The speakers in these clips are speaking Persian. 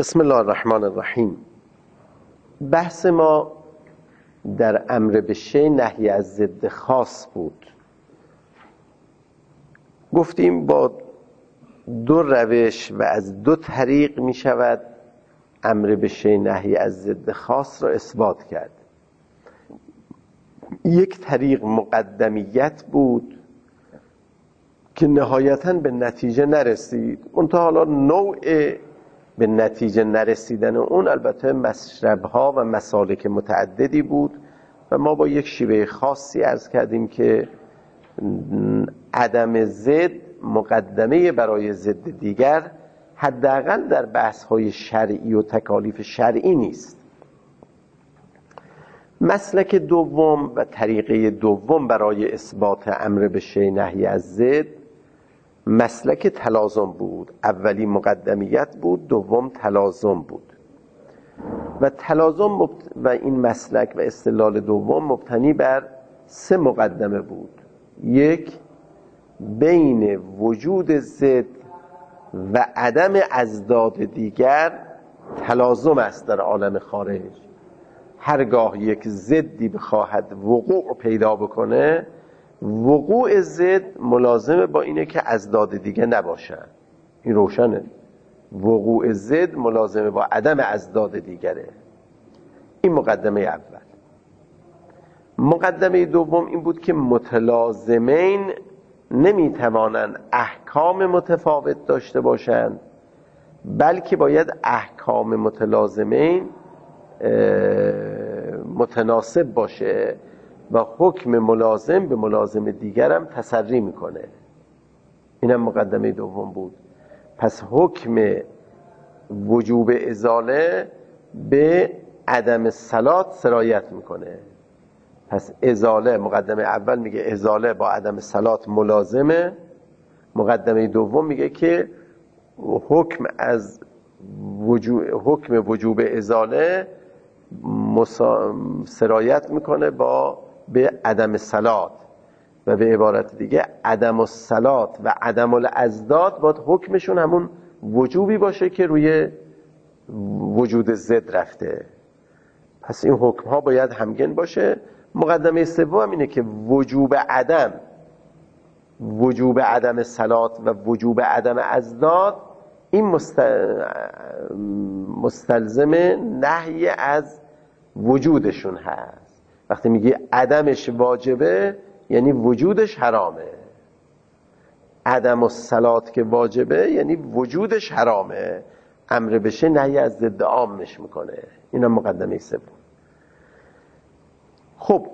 بسم الله الرحمن الرحیم. بحث ما در امر به شیء نهی از ضد خاص بود. گفتیم با دو روش و از دو طریق می شود امر به شیء نهی از ضد خاص را اثبات کرد. یک طریق مقدمیت بود که نهایتاً به نتیجه نرسید، منتها حالا نوع به نتیجه نرسیدن اون البته مشربها و مسالک متعددی بود و ما با یک شیوه خاصی عرض کردیم که عدم ضد مقدمه برای ضد دیگر حداقل در بحث‌های شرعی و تکالیف شرعی نیست. مسلک دوم و طریقه دوم برای اثبات امر به شیء نهی از ضد مسلک تلازم بود. اولی مقدمیت بود، دوم تلازم بود و تلازم و این مسلک و استدلال دوم مبتنی بر سه مقدمه بود. یک، بین وجود ضد و عدم اضداد دیگر تلازم است در عالم خارج. هرگاه یک ضدی بخواهد وقوع پیدا بکنه، وقوع ضد ملازمه با اینه که اضداد دیگه نباشن. این روشنه. وقوع ضد ملازمه با عدم اضداد دیگره. این مقدمه اول. مقدمه دوم این بود که متلازمین نمیتوانند احکام متفاوت داشته باشند، بلکه باید احکام متلازمین متناسب باشه و حکم ملازم به ملازم دیگرم تسری میکنه. اینم مقدمه دوم بود. پس حکم وجوب ازاله به عدم صلات سرایت میکنه. پس ازاله، مقدمه اول میگه ازاله با عدم صلات ملازمه. مقدمه دوم میگه که حکم وجوب ازاله سرایت میکنه به عدم صلات و به عبارت دیگه عدم الصلات و عدم الاضداد باید حکمشون همون وجوبی باشه که روی وجود ضد رفته. پس این حکم ها باید همگن باشه. مقدمه سوم اینه که وجوب عدم صلات و وجوب عدم اضداد این مستلزم نهی از وجودشون هست. وقتی میگی عدمش واجبه یعنی وجودش حرامه. عدم الصلات که واجبه یعنی وجودش حرامه. امر بشه نهی از ضد عامش میکنه. اینا مقدمه سوم. خب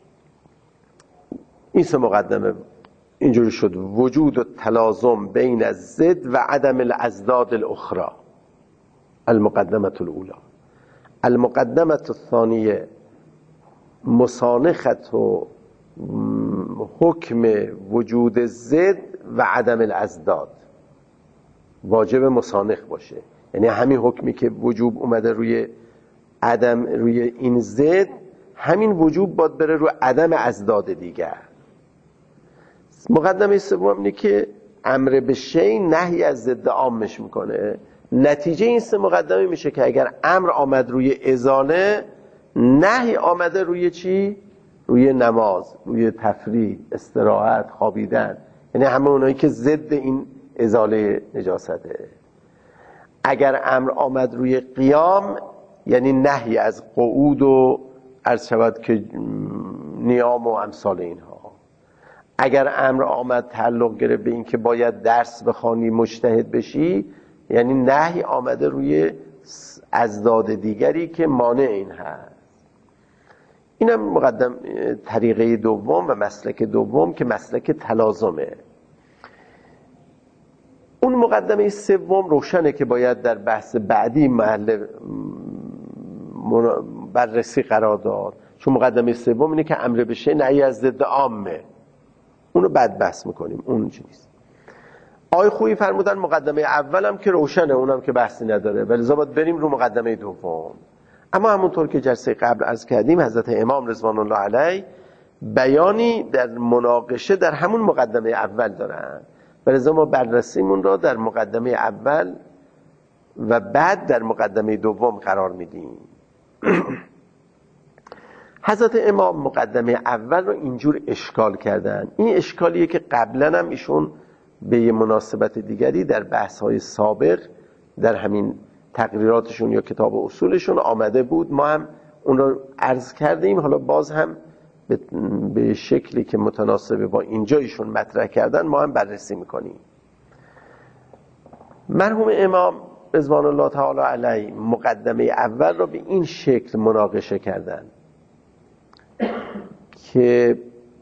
این سه مقدمه اینجوری شد. وجود و تلازم بین الضد و عدم الاضداد الاخرى. المقدمه الاولى. المقدمه الثانیه مسانخت و حکم وجود ضد و عدم الاضداد. واجب مسانخ باشه، یعنی همین حکمی که وجوب اومده روی عدم، روی این ضد، همین وجوب باید بره روی عدم اضداد دیگر. مقدمه سوم اینه که امر به شیء نهی از ضد عامش میکنه. نتیجه این سه مقدمه میشه که اگر امر آمد روی ازاله، نهی آمده روی چی؟ روی نماز، روی تفریح، استراحت، خوابیدن، یعنی همه اونایی که ضد این ازاله نجاسته. اگر امر آمد روی قیام یعنی نهی از قعود و عرض شود که نیام و امثال اینها. اگر امر آمد تعلق گرفت به این که باید درس بخوانی، مجتهد بشی، یعنی نهی آمده روی اضداد دیگری که مانع این هست. اینم مقدم طریقه دوم و مسلک دوم که مسلک تلازمه. اون مقدمه سوم روشنه که باید در بحث بعدی محل بررسی قرار داد، چون مقدمه سوم اینه که امر به شیء نهی از ضد عامه. اونو بعد بحث میکنیم، اون چیز. آقای خویی فرمودن مقدمه اولم که روشنه، اونم که بحثی نداره، ولی باید بریم رو مقدمه دوم. اما همونطور که جلسه قبل عرض کردیم، حضرت امام رضوان الله علیه بیانی در مناقشه در همون مقدمه اول دارن و لذا ما بررسیمون را در مقدمه اول و بعد در مقدمه دوم قرار میدیم. حضرت امام مقدمه اول رو اینجور اشکال کردن. این اشکالیه که قبلا هم ایشون به یه مناسبت دیگری در بحث‌های سابق در همین تقریراتشون یا کتاب اصولشون آمده بود، ما هم اون رو عرض کردیم. حالا باز هم به شکلی که متناسب با اینجا ایشون مطرح کردن ما هم بررسی میکنیم. مرحوم امام رضوان الله تعالی علیه مقدمه اول رو به این شکل مناقشه کردن که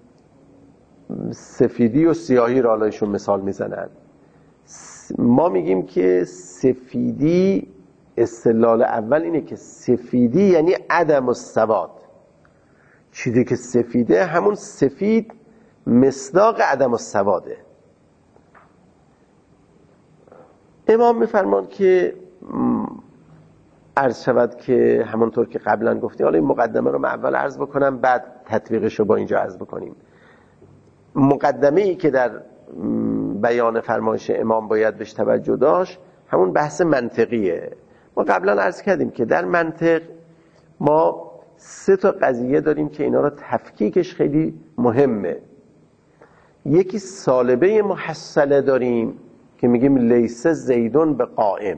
سفیدی و سیاهی را ایشون مثال میزنن. ما میگیم که سفیدی، استدلال اول اینه که سفیدی یعنی عدم السواد. چیزی که سفیده همون سفید مصداق عدم السواده. امام میفرمان که عرض شود که همونطور که قبلا گفتیم، حالا این مقدمه رو من اول عرض بکنم بعد تطبیقش رو با اینجا عرض بکنیم. مقدمه ای که در بیان فرمایش امام باید بهش توجه داشت همون بحث منطقیه. ما قبلا عرض کردیم که در منطق ما 3 تا قضیه داریم که اینا رو تفکیکش خیلی مهمه. یکی سالبه محصله داریم که میگیم لیس زیدون به قائم.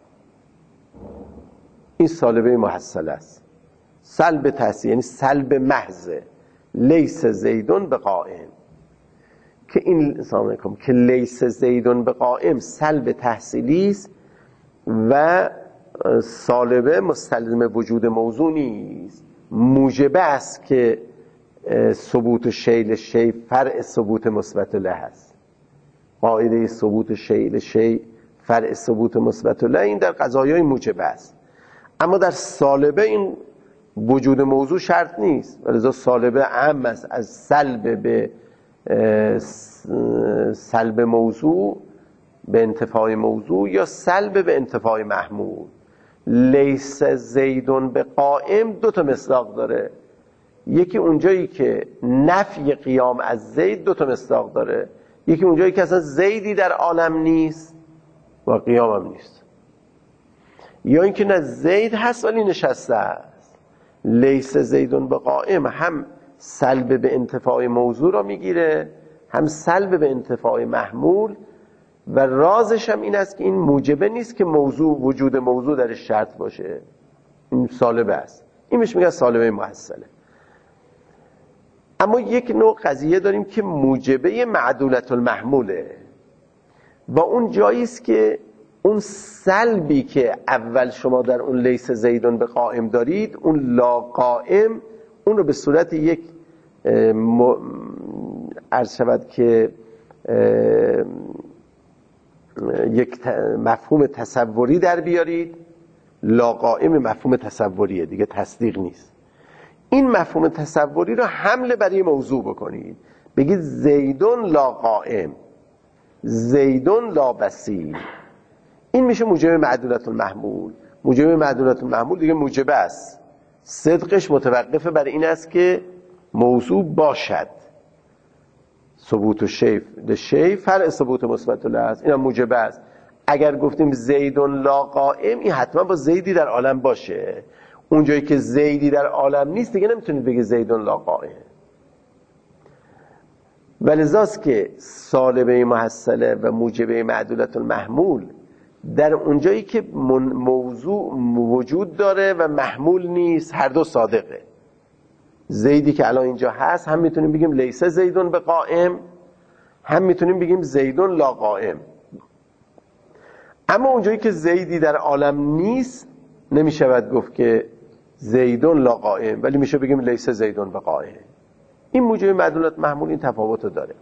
این سالبه محصله است، سلب تحصیل یعنی سلب محضه، لیس زیدون به قائم. که این سلام علیکم که لیس زیدون به قائم سلب تحصیلی است و سالبه مستلزم وجود موضوع نیست، موجبه است که ثبوت شیء شیء فرع ثبوت مثبت له است. قاعده ثبوت شیء شیء فرع ثبوت مثبت له این در قضایای موجبه است، اما در سالبه این وجود موضوع شرط نیست. ولذا سالبه عام است، از سلب به سلب موضوع به انتفاع موضوع یا سلب به انتفاع محمول. لیس زیدون به قائم 2 تا مصداق داره. یکی اونجایی که نفی قیام از زید 2 تا مصداق داره، یکی اونجایی که اصلا زیدی در عالم نیست و قیام هم نیست، یا اینکه نه زید هست ولی نشسته است. لیس زیدون به قائم هم سلب به انتفاع موضوع را میگیره، هم سلب به انتفاع محمول، و رازش هم این است که این موجبه نیست که موضوع وجود موضوع درش شرط باشه. این سالبه است، این بهش میگن سالبه محصله. اما یک نوع قضیه داریم که موجبه معدولت المحموله و اون جایی است که اون سلبی که اول شما در اون لیس زیدون به قائم دارید، اون لا قائم، اون رو به صورت یک عرض شود که یک مفهوم تصوری در بیارید. لا قائم مفهوم تصوریه دیگه، تصدیق نیست. این مفهوم تصوری رو حمل برای موضوع بکنید، بگید زیدون لا قائم، زیدون لا بصیر. این میشه موجب معدولت المحمول. موجب معدولت المحمول دیگه موجبه است، صدقش متوقفه بر این است که موضوع باشد. ثبوت شیء فرع ثبوت مثبت له است، اینم موجبه است. اگر گفتیم زیدون لا قائم، این حتما با زیدی در عالم باشه. اونجایی که زیدی در عالم نیست دیگه نمیتونید بگید زیدون لا قائم. ولذاست که سالبه محصله و موجبه معدولت المحمول در اونجایی که موضوع وجود داره و محمول نیست، هر دو صادقه. زیدی که الان اینجا هست هم میتونیم بگیم لیس زیدون به قائم، هم میتونیم بگیم زیدون لا قائم. اما اونجایی که زیدی در عالم نیست نمیشود گفت که زیدون لا قائم، ولی میشه بگیم لیس زیدون به قائم. این موجب معدولت محمول این تفاوت رو داره.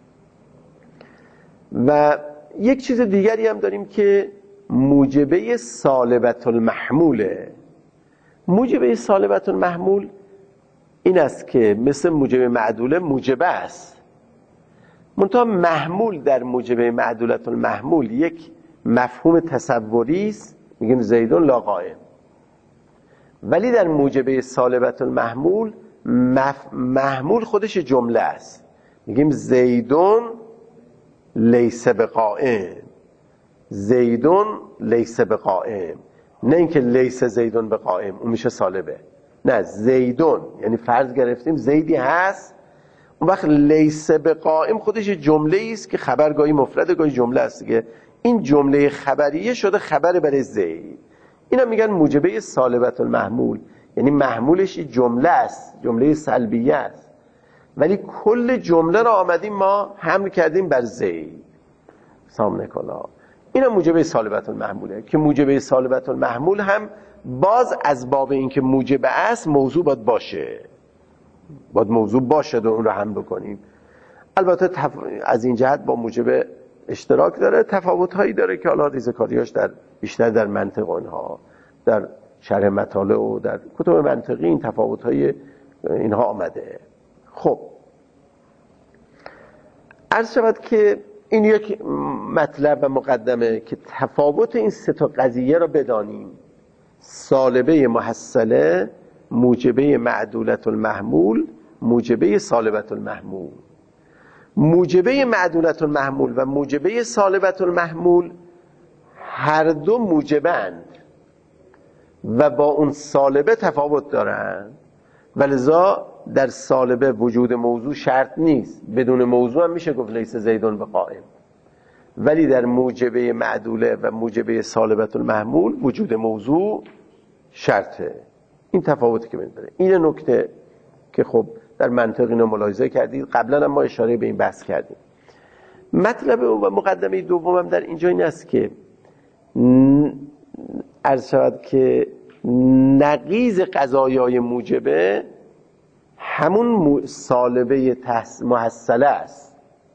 و یک چیز دیگری هم داریم که موجبه سالبت المحموله. موجبه سالبت المحمول این است که مثل موجب معدوله موجبه است، منتها محمول در موجبه معدولت المحمول یک مفهوم تصوری است، میگیم زیدون لا قائم. ولی در موجبه سالبت المحمول محمول خودش جمله است، میگیم زیدون لیس بقائم. زیدون لیس بقائم، نه اینکه لیس زیدون بقائم اون میشه سالبه، نه زیدون یعنی فرض گرفتیم زیدی هست، اون وقت لیس بقائم خودش جمله است که خبر گاهی مفرد گاهی جمله است دیگه. این جمله خبریه شده خبر برای زید، اینا میگن موجبه سالبت المحمول، یعنی محمولش جمله است، جمله سلبیه است، ولی کل جمله را آمدیم ما حمل کردیم بر زید. سامنه کلا اینا موجبه سالبت المحموله که موجبه سالبت المحمول هم باز از باب این که موجبه است موضوع باید باشه، باید موضوع باشه و اون رو هم بکنیم. البته از این جهت با موجبه اشتراک داره، تفاوت هایی داره که حالا ریزکاریاش در بیشتر در منطق اونها، در شرح مطالع و در کتب منطقی این تفاوت های اینها آمده. خب عرض شود که این یک مطلب و مقدمه که تفاوت این سه تا قضیه را بدانیم: سالبه محصله، موجبه معدولت المحمول، موجبه سالبت المحمول. موجبه معدولت المحمول و موجبه سالبت المحمول هر دو موجبند و با اون سالبه تفاوت دارن، ولذا در سالبه وجود موضوع شرط نیست، بدون موضوع هم میشه گفت لیس زیدون بقائم، ولی در موجبه معدوله و موجبه سالبت المحمول وجود موضوع شرطه. این تفاوتی که می‌داره، این نکته که خب در منطق اینو ملاحظه کردید، قبلا هم ما اشاره به این بحث کردیم. مطلب و مقدمه دومم در اینجا این است که عرض شود که نقیض قضایای موجبه همون سالبه محصله است،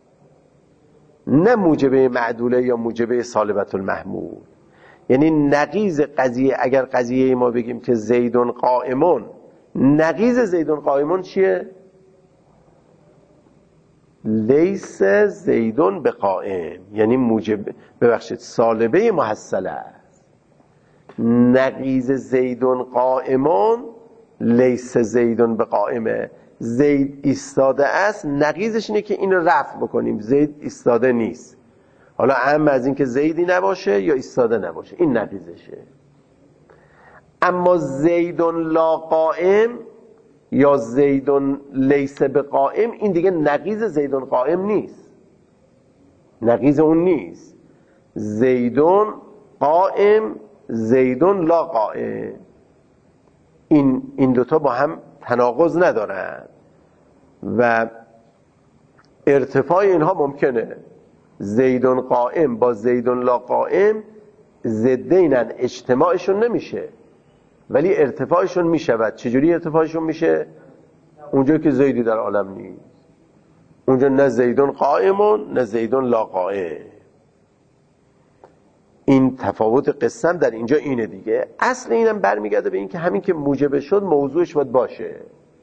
نه موجبه معدوله یا موجبه سالبت المحمول. یعنی نقیض قضیه، اگر قضیه ما بگیم که زیدون قائمون، نقیض زیدون قائمون چیه؟ لیس زیدون بقائم، یعنی موجب ببخشید سالبه محصله است. نقیض زیدون قائمون لیس زیدون بقائمه، زید ایستاده است، نقیضش اینه که این رو رفع بکنیم، زید ایستاده نیست. حالا اهم از این که زیدی نباشه یا ایستاده نباشه، این نقیضشه. اما زیدون لا قائم یا زیدون لیس بقائم، این دیگه نقیض زیدون قائم نیست، نقیض اون نیست. زیدون قائم، زیدون لا قائم، این دوتا با هم تناقض ندارن و ارتفاع اینها ممکنه. زیدون قائم با زیدون لا قائم ضدینن، اجتماعشون نمیشه ولی ارتفاعشون میشود. چجوری ارتفاعشون میشه؟ اونجا که زیدی در عالم نیست، اونجا نه زیدون قائمون نه زیدون لا قائم. این تفاوت قسم در اینجا اینه دیگه. اصل اینم برمیگرده به این که همین که موجب شد موضوعش باید باشه.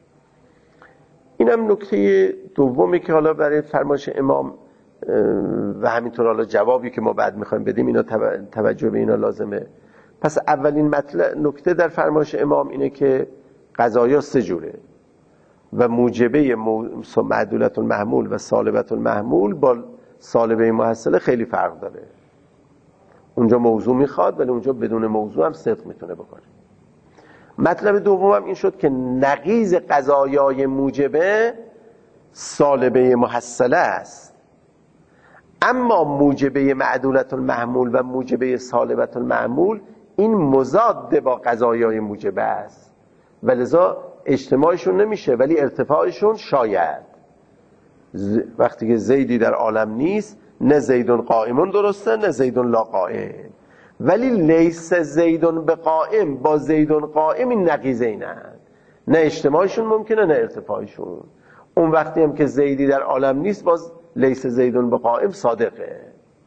اینم نکته دومی که حالا برای فرمایش امام و همینطور حالا جوابی که ما بعد میخوایم بدیم اینا توجه به اینا لازمه. پس اولین نکته در فرمایش امام اینه که قضایا سه جوره و موجبه معدولت المحمول و سالبت المحمول با سالبه محصله خیلی فرق داره. اونجا موضوع میخواد ولی اونجا بدون موضوع هم صدق میتونه بکنه. مطلب دومم این شد که نقیض قضایای موجبه سالبه محصله است، اما موجبه معدولت المحمول و موجبه سالبت المحمول این مضاد با قضایای موجبه است و لذا اجتماعشون نمیشه ولی ارتفاعشون شاید. وقتی که زیدی در عالم نیست، نه زیدون قائمون درسته نه زیدون لا قائم، ولی لیس زیدون بقائم با زیدون قائم این نقیضینند، نه اجتماعشون ممکنه نه ارتفاعشون. اون وقتی هم که زیدی در عالم نیست باز لیس زیدون بقائم صادقه.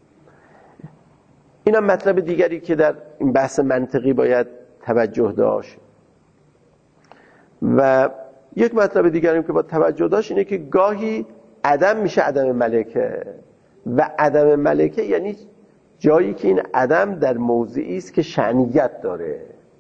اینم مطلب دیگری که در این بحث منطقی باید توجه داشت. و یک مطلب دیگری که باید توجه داشت اینه که گاهی عدم میشه عدم ملکه و عدم ملکه یعنی جایی که این عدم در موضعی است که شأنیت داره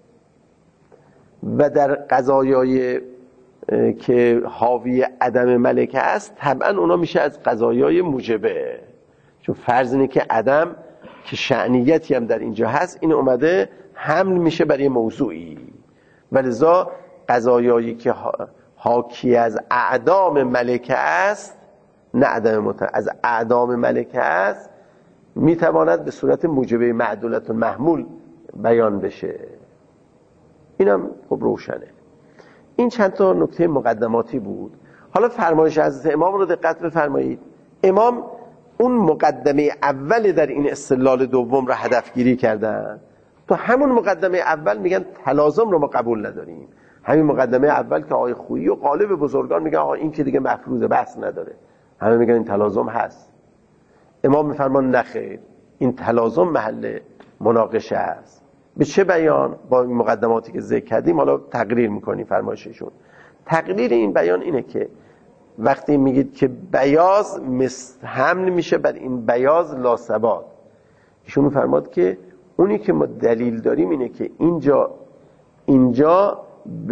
و در قضایای که حاوی عدم ملکه است طبعا اونا میشه از قضایای موجبه، چون فرض اینه که عدم که شأنیتی هم در اینجا هست، این اومده حمل میشه برای موضوعی. ولذا قضایایی که حاکی از اعدام ملکه است، نه عدم از اعدام ملکه است، میتواند به صورت موجبه معدولت المحمول بیان بشه. اینم خب روشنه. این چند تا نکته مقدماتی بود. حالا فرمایش حضرت امام رو دقت بفرمایید. امام اون مقدمه اول در این استدلال دوم رو هدفگیری کردن. تو همون مقدمه اول میگن تلازم رو ما قبول نداریم. همین مقدمه اول که آقای خویی و غالب بزرگان میگن آقا این که دیگه مفروض بحث نداره، همه میگن این تلازم هست. امام میفرمان نخیر، این تلازم محل مناقشه است. به چه بیان؟ با این مقدماتی که ذکر کردیم حالا تقریر میکنیم فرمایششون. تقریر این بیان اینه که وقتی میگید که بیاض حمل میشه بر این بیاض لا ثبات، ایشون میفرماد که اونی که ما دلیل داریم اینه که اینجا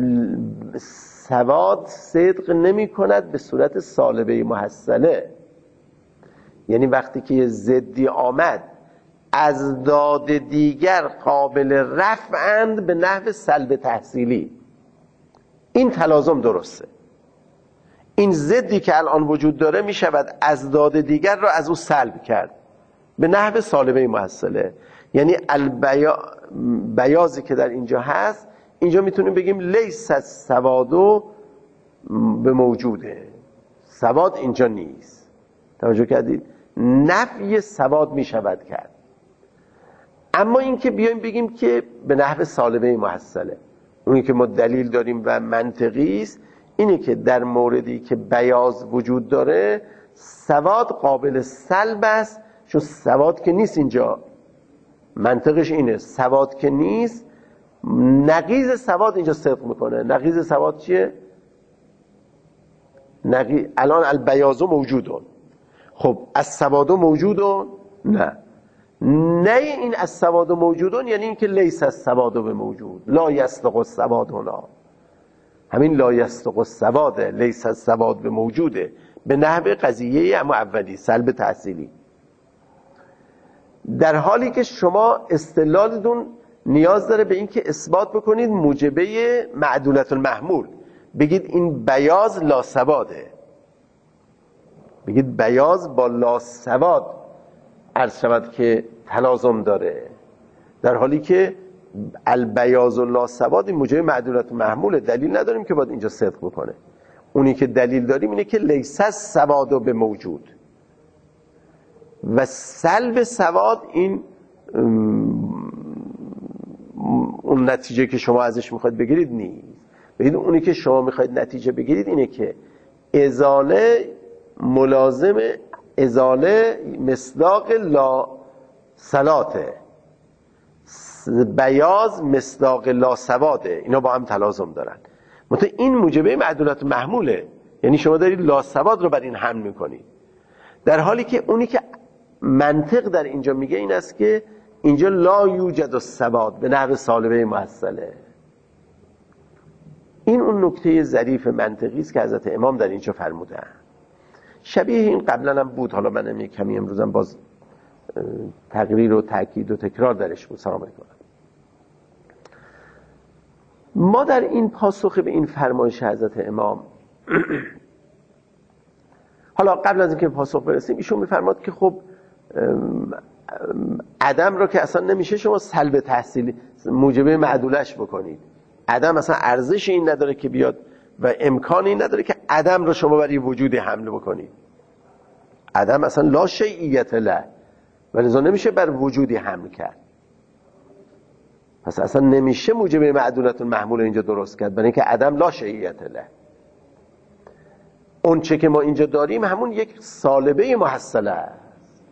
ثبات صدق نمی کند به صورت سالبه محصله. یعنی وقتی که یه ضدی آمد از داد دیگر قابل رفعند به نحو سلب تحصیلی، این تلازم درسته. این ضدی که الان وجود داره می شود از داد دیگر را از او سلب کرد به نحو سالبه محصله. یعنی بیاضی که در اینجا هست، اینجا میتونیم بگیم لیس السواد به موجوده، سواد اینجا نیست. توجه کردید؟ نفی سواد میشود کرد. اما این که بیایم بگیم که به نحو سالبه محصله، اونی که ما دلیل داریم و منطقی است اینه که در موردی که بیاض وجود داره سواد قابل سلب است، چون سواد که نیست اینجا. منطقش اینه سواد که نیست، نقیض سواد اینجا صدق میکنه. نقیض سواد چیه؟ الان البیاض موجودون، خب از سواد موجودون؟ نه این از سواد موجودون یعنی این که لیس از سواد به موجود، لا یصدق السواد هنا. همین لا یصدق السواد، لیس از سواد به موجوده، به نحو قضیه اما اولی سلب تحصیلی. در حالی که شما استدلالتون نیاز داره به این که اثبات بکنید موجبه معدولت المحمول، بگید این بیاض لا سواده، بگید بیاض با لا سواد عرض شود که تلازم داره، در حالی که البیاض و لا سواد این موجبه معدولت المحمول، دلیل نداریم که باید اینجا صدق بکنه. اونی که دلیل داریم اینه که لیس السواد به موجود و سلب سواد این اون نتیجه که شما ازش میخواید بگیرید نیست. ببینید اونی که شما میخواید نتیجه بگیرید اینه که ازاله ملازم ازاله مصداق لا صلاته، بیاض مصداق لا سواده، اینا با هم تلازم دارن. مثلا این موجبه معدولت محموله، یعنی شما دارید لا سواد رو بر این حمل میکنید، در حالی که اونی که منطق در اینجا میگه این است که اینجا لا یوجد السواد به نحو سالبه محصله. این اون نکته ظریف منطقی است که حضرت امام در اینجا فرمودن. شبیه این قبلا هم بود، حالا من کمی امروزم باز تقریر و تاکید و تکرار درش بود. سلام علیکم. ما در این پاسخ به این فرمایش حضرت امام حالا قبل از اینکه پاسخ برسیم ایشون میفرماد که خب عدم رو که اصلا نمیشه شما سلب تحصیلی موجبه معدولش بکنید. عدم اصلا ارزش این نداره که بیاد و امکان این نداره که عدم رو شما برای وجود حمل بکنید. عدم اصلا لا شیعیت له، ولذا نمیشه بر وجودی حمل کرد. پس اصلا نمیشه موجبه معدولت المحمول اینجا درست کرد، برای اینکه عدم لا شیعیت له. اون چه که ما اینجا داریم همون یک سالبه محصله است.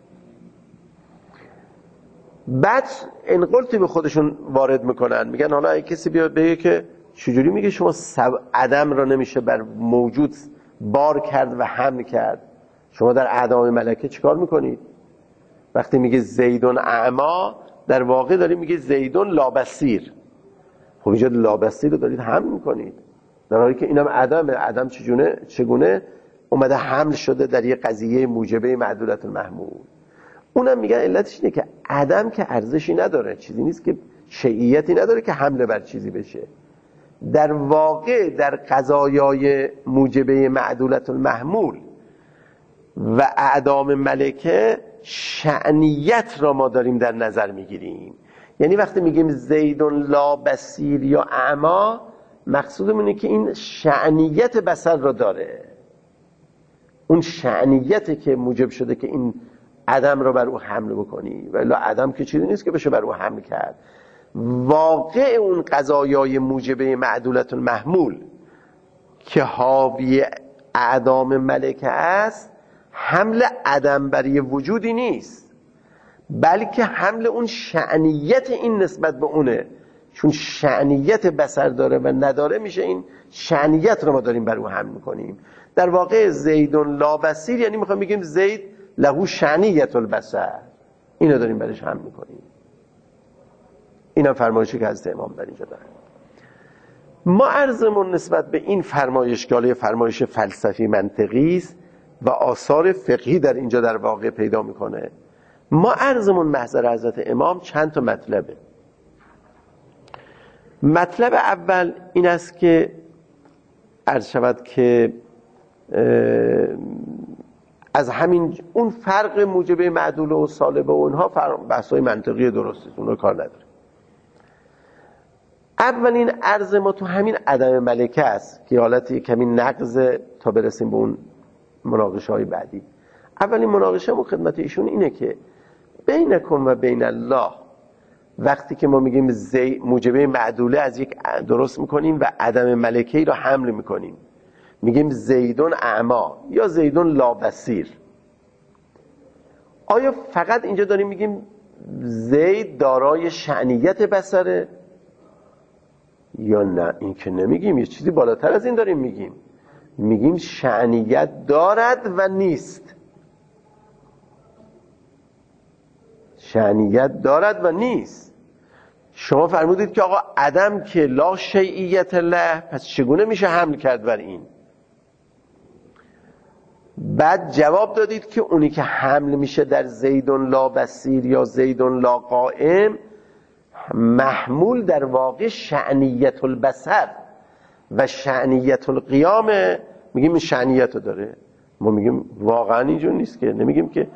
بعد انقلتی به خودشون وارد میکنن، میگن حالا اگه کسی بیاد بگه که چجوری میگه شما عدم را نمیشه بر موجود بار کرد و حمل کرد، شما در اعدام ملکه چیکار میکنید؟ وقتی میگه زیدون اعما در واقع داری میگه زیدون لابسیر. خب اینجا لابسیر رو دارید حمل میکنید، در حالی که اینم عدم چگونه اومده حمل شده در یه قضیه موجبه معدولت المحمول. اونم میگن علتش اینه که عدم که ارزشی نداره، چیزی نیست که شیعیتی نداره که حمله بر چیزی بشه. در واقع در قضایای موجبه معدولت المحمول و اعدام ملکه شأنیت را ما داریم در نظر میگیریم. یعنی وقتی میگیم زیدون لا بصیر یا اعما، مقصودمون اینه که این شأنیت بصر را داره، اون شأنیتی که موجب شده که این عدم را بر او حمل بکنی، ولی عدم که چیزی نیست که بشه بر او حمل کرد. واقع اون قضایای موجبه معدولت المحمول که حاوی اعدام ملکه است، حمل عدم بر یه وجودی نیست، بلکه حمل اون شأنیت این نسبت به اونه. چون شأنیت بصر داره و نداره، میشه این شأنیت رو ما داریم بر او حمل میکنیم. در واقع زیدون لا بصیر یعنی میخوایم بگیم زید له شأنیت البصر، اینو داریم برش حمل میکنیم. اینا فرمایشی که حضرت امام در اینجا داره. ما عرضمون نسبت به این فرمایشگاله فرمایش فلسفی منطقی است و آثار فقهی در اینجا در واقع پیدا میکنه. ما عرضمون محضر حضرت امام چند تا مطلبه. مطلب اول این است که عرض شود که از همین اون فرق موجبه معدول و سالبه و اونها بحثای منطقی درسته، اونها کار نداره. اولین عرض ما تو همین عدم ملکه است که حالتی کمی نقض تا برسیم به اون مناقشه های بعدی. اولین مناقشه ما خدمت ایشون اینه که بینکم و بین الله، وقتی که ما میگیم موجبه معدوله از یک درست میکنیم و عدم ملکه‌ای رو حمل میکنیم، میگیم زیدون اعما یا زیدون لا بصیر، آیا فقط اینجا داریم میگیم زید دارای شأنیت بصره یا نه؟ این که نمیگیم، یه چیزی بالاتر از این داریم میگیم. میگیم شأنیت دارد و نیست. شأنیت دارد و نیست. شما فرمودید که آقا عدم که لا شیعیت له، پس چگونه میشه حمل کرد بر این؟ بعد جواب دادید که اونی که حمل میشه در زیدون لا بصیر یا زیدون لا قائم، محمول در واقع شأنیت البصر و شأنیت القیام. میگیم این شأنیت رو داره. ما میگیم واقعا اینجور نیست، که نمیگیم که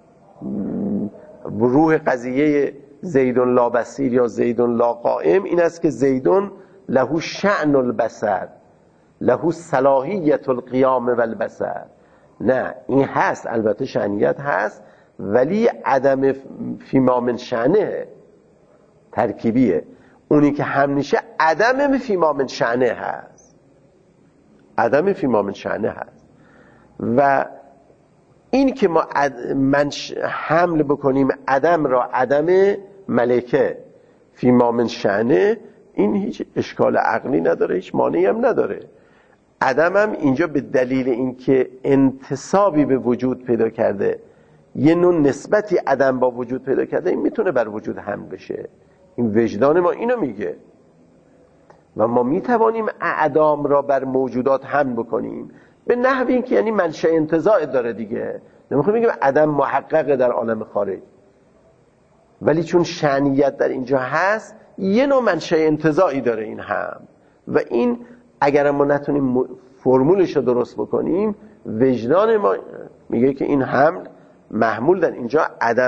روح قضیه زیدون لا بصیر یا زیدون لا قائم این است که زیدون له شأن البصر، له صلاحیت القیام و البصر. نه، این هست، البته شأنیت هست، ولی عدم فیما من شأنه ترکیبیه. اونی که هم میشه عدم فیما من شأنه هست، عدم فیما من شأنه هست. و این که ما حمل بکنیم عدم را عدم ملکه فیما من شأنه، این هیچ اشکال عقلی نداره، هیچ مانعی هم نداره. عدم هم اینجا به دلیل اینکه انتسابی به وجود پیدا کرده، یه نوع نسبتی عدم با وجود پیدا کرده، این میتونه بر وجود حمل بشه. این وجدان ما اینو میگه و ما میتوانیم اعدام را بر موجودات حمل بکنیم به نحوی این که یعنی منشأ انتزاع داره دیگه. نمیخوام بگیم عدم محقق در عالم خارج، ولی چون شأنیت در اینجا هست یه نوع منشأ انتزاعی داره این هم. و این اگر ما نتونیم فرمولش رو درست بکنیم، وجدان ما میگه که این حمل محمول در اینجا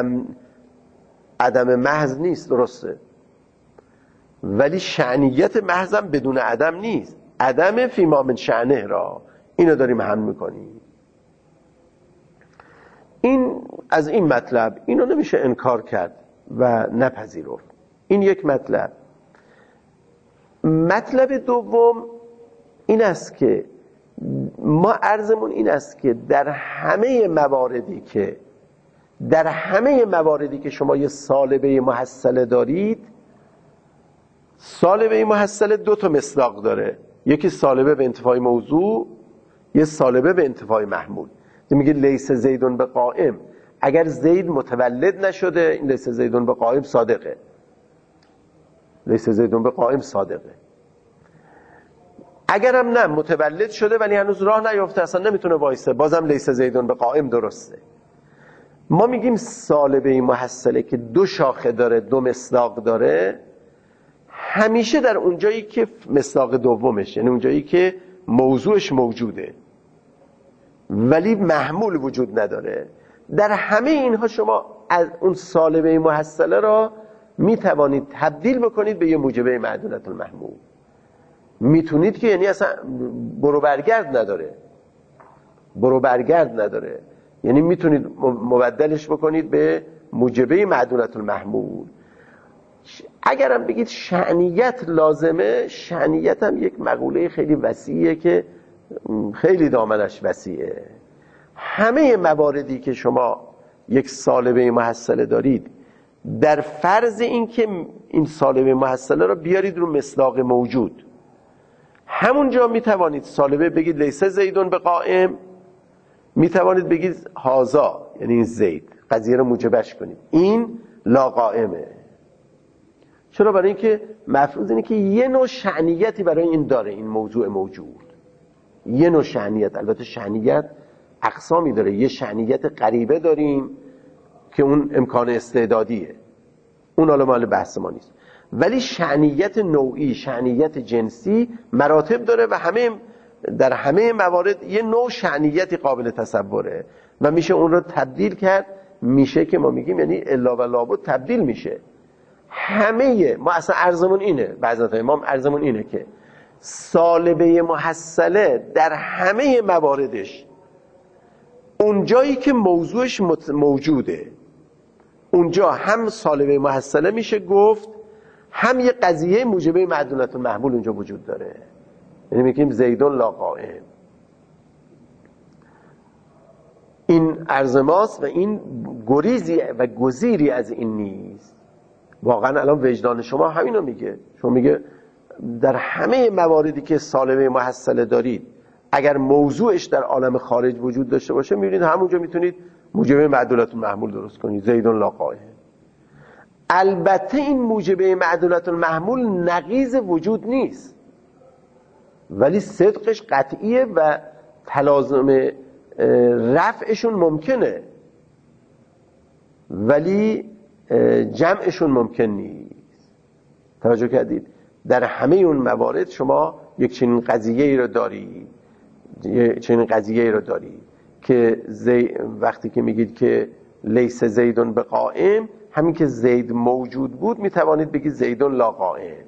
عدم محض نیست، درسته، ولی شأنیت محض هم بدون عدم نیست. عدم فیما من شأنه را اینو داریم حمل میکنیم. این از این مطلب اینو نمیشه انکار کرد و نپذیرفت. این یک مطلب. مطلب دوم این است که ما عرضمون این است که در همه مواردی که شما یه سالبه محصله دارید، سالبه محصله دو تا مصداق داره. یکی سالبه به انتفاع موضوع، یه سالبه به انتفاع محمول. میگه لیس زیدون به قائم، اگر زید متولد نشده این لیس زیدون به قائم صادقه، لیس زیدون به قائم صادقه. اگرم نه متولد شده ولی هنوز راه نیافته، اصلا نمیتونه وایسه، بازم لیس زیدون به قائم درسته. ما میگیم سالبه محصله که دو شاخه داره، دو مصداق داره، همیشه در اونجایی که مصداق دومش، یعنی اونجایی که موضوعش موجوده ولی محمول وجود نداره، در همه اینها شما از اون سالبه محصله را میتوانید تبدیل بکنید به یه موجبه معدولة المحمول. میتونید که یعنی اصلا برو برگرد نداره، یعنی میتونید مبدلش بکنید به موجبه معدولة المحمول. اگرم بگید شأنیت لازمه، شأنیت هم یک مقوله خیلی وسیعه که خیلی دامنش وسیعه. همه مواردی که شما یک سالبه محصله دارید، در فرض این که این سالبه محصله را بیارید رو مصداق موجود، همونجا میتوانید سالبه بگید لیس زیدون به قائم، میتوانید بگید هازا یعنی این زید، قضیه رو موجبش کنید، این لا قائمه. چرا؟ برای اینکه مفروض اینه که یه نوع شأنیتی برای این داره، این موضوع موجود یه نوع شأنیت. البته شأنیت اقسامی داره، یه شأنیت غریبه داریم که اون امکان استعدادیه، اون حالا مال بحث ما نیست، ولی شأنیت نوعی، شأنیت جنسی مراتب داره و در همه موارد یه نوع شأنیتی قابل تصوره و میشه اون رو تبدیل کرد. میشه که ما میگیم یعنی الا و لابد تبدیل میشه. همه ما اصلا عرضمون اینه، بعضی امام عرضمون اینه که سالبه محصله در همه مواردش اون جایی که موضوعش موجوده، اونجا هم سالبه محصله میشه گفت، هم یه قضیه موجبه معدولة المحمول اونجا وجود داره. یعنی میگیم زیدون لا قائم. این عرض ماست و این گریزی و گزیری از این نیست. واقعا الان وجدان شما همینو میگه. شما میگه در همه مواردی که سالبه محصله دارید، اگر موضوعش در عالم خارج وجود داشته باشه، میبینید همونجا میتونید موجبه معدولة المحمول درست کنید، زیدون لا قائم. البته این موجبه معدولة المحمول نقیض وجود نیست، ولی صدقش قطعیه و تلازم رفعشون ممکنه، ولی جمعشون ممکن نیست. توجه کردید؟ در همه اون موارد شما یک چنین قضیه‌ای رو دارید که وقتی که میگید که لیس زیدون به قائم، همین که زید موجود بود میتوانید بگید زیدون لا قائم.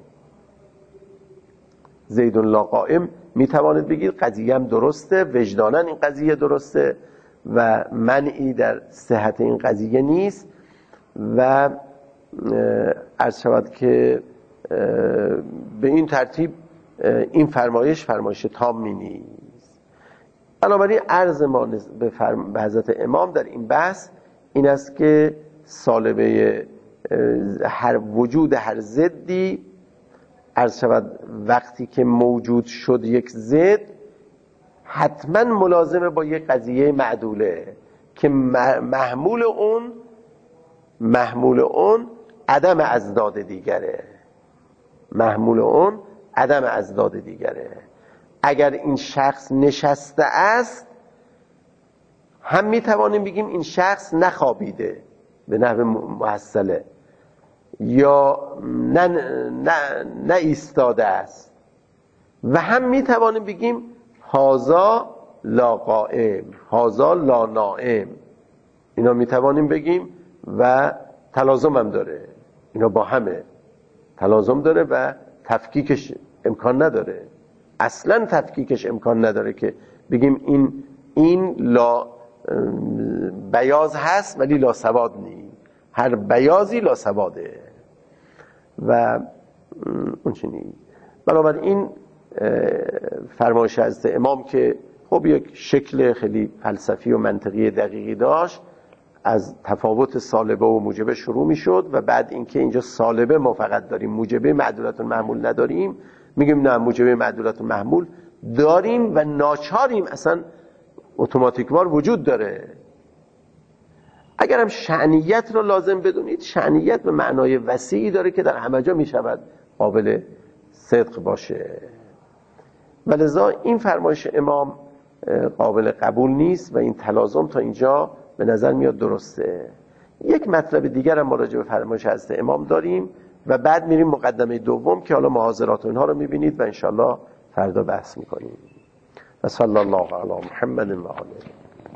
زیدون لا قائم میتوانید بگید قضیه هم درسته، وجداناً این قضیه درسته و منعی در صحت این قضیه نیست و عرض شود که به این ترتیب این فرمایش تامی نیست. بنابراین عرض ما به حضرت امام در این بحث این است که سالبه وجود هر ضدی، عرض شود وقتی که موجود شد یک ضد، حتما ملازمه با یک قضیه معدوله که محمول اون عدم ازداد دیگره. اگر این شخص نشسته است، هم میتوانیم بگیم این شخص نخوابیده به نحو محصله، یا نه ایستاده است، و هم میتوانیم بگیم هازا لا قائم، هازا لا نائم. اینا میتوانیم بگیم و تلازم هم داره، اینا با همه تلازم داره و تفکیکش امکان نداره. اصلا تفکیکش امکان نداره که بگیم این لا بیاض هست ولی لا سواد نیست. هر بیاضی لا سواده و اون چنین. بنابراین فرمایش حضرت امام که خب یک شکل خیلی فلسفی و منطقی دقیقی داشت، از تفاوت سالبه و موجبه شروع می شد و بعد اینکه اینجا سالبه ما فقط داریم، موجبه معدولة المحمول نداریم، میگیم نه موجبه معدولة المحمول داریم و ناچاریم، اصلا اتوماتیکوار وجود داره. اگر هم شأنیت رو لازم بدونید، شأنیت به معنای وسیعی داره که در همه جا می شود قابل صدق باشه، ولذا این فرمایش امام قابل قبول نیست و این تلازم تا اینجا به نظر میاد درسته. یک مطلب دیگر هم راجع به فرمایش حضرت امام داریم و بعد میریم مقدمه دوم که حالا محاضرات و اینها رو میبینید و انشالله فردا بحث میکنیم. و صلی الله علی محمد و آله.